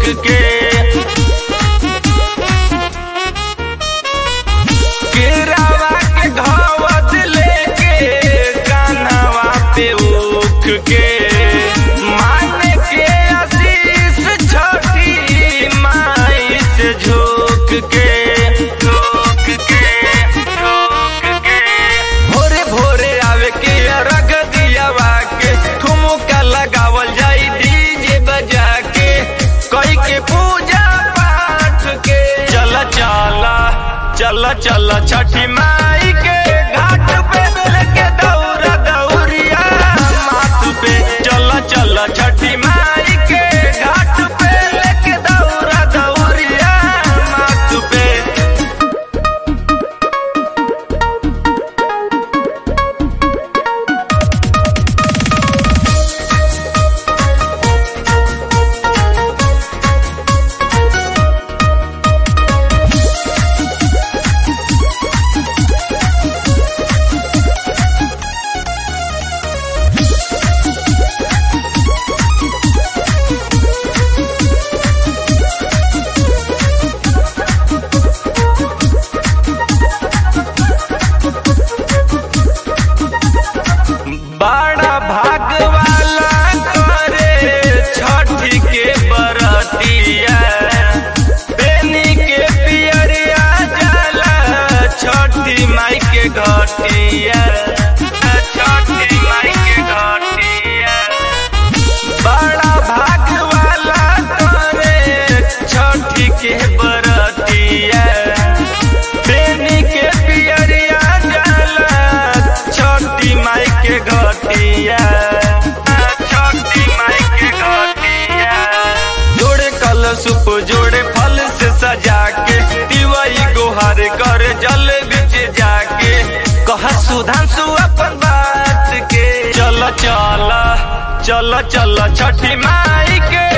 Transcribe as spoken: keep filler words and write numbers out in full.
के। केरावा के घावत लेके कान्हवा पे उख के, माने के आशीष छठी माई से झुक के झुक के झुक के। भोरे भोरे आवे के रग दियावा के, ठुमका लगावल जाई डीजे बजा के, कई के पूजा पाठ के। चला चला चला चला छठी माई के घाट पे लेके दौरा दौरिया माथ पे। चला चला छठी माई के घाट पे लेके दौरा दौरिया माथ पे। बड़ा भाग वाला करे छठी के बरतिया, बेनी के पियरिया जाला छठी माई के घटिया छठी माई के घटिया। बड़ा भाग वाला करे छठी के बरतिया, बेनी के पियरिया जाला छठी माई के घटिया छठी माई के घटिया। जोड़े कलशुप जोड़े फल से सजा के, दिवाई गोहार कर जल बिच जाके, कह सुधांशु अपन बात के। चल चल चल चल छठी माई के